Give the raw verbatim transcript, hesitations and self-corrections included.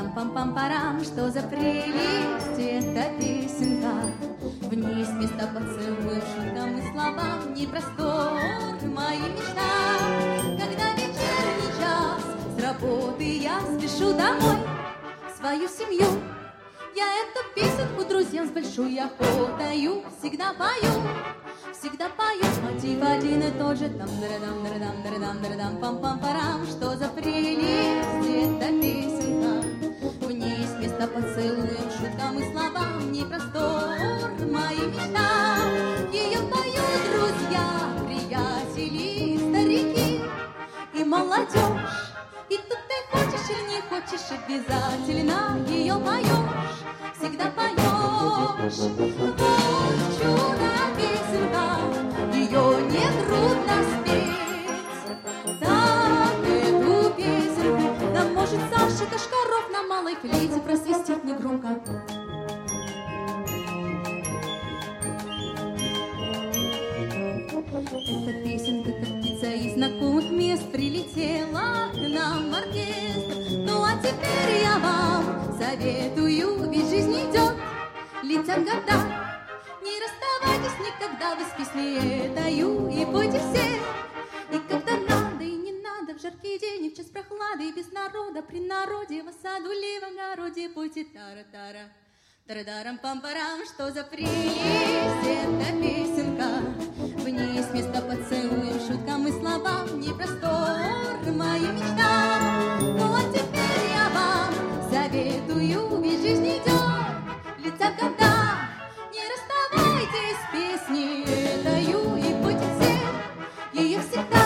Тара-дам-пам-пам-парам, что за прелесть эта песенка. В ней вместо поцелуев, шуткам и словам не простор мои мечта. Когда вечерний час с работы я спешу домой в свою семью, я эту песенку друзьям с большой охотою всегда пою, всегда пою. Мотив один и тот же, там дам дам дам дам дам пам пам парам, что за прелесть эта песенка. В ней место поцелуем, шуткам и словам не простор мои мечта. Ее поют друзья, приятели, старики и молодежь. И тут ты хочешь или не хочешь, обязательно ее поешь, всегда поешь. Вот чудо-песенка, ее нетрудно спеть. Так эту песенку, да может Саша Кашкаров на малой флейте просвистит негромко. Эта песенка, как птица из знакомых мест, прилетела к нам в оркестр. Ну а теперь я вам советую, ведь жизнь идет, летят года. Не расставайтесь никогда вы с песней этою, и пойте все. И когда надо, и не надо, в жаркий день, и в час прохлады, и без народа, при народе, в саду ли в огороде, пойте тара-тара. Тара-дарам-пам-парам, что за прелесть эта песенка. В ней есть место поцелуем, шуткам и словам не простор моя мечта. Ну а теперь я вам советую, ведь жизнь идет, летят года. Не расставайтесь с песней этою, и пойте все ее всегда.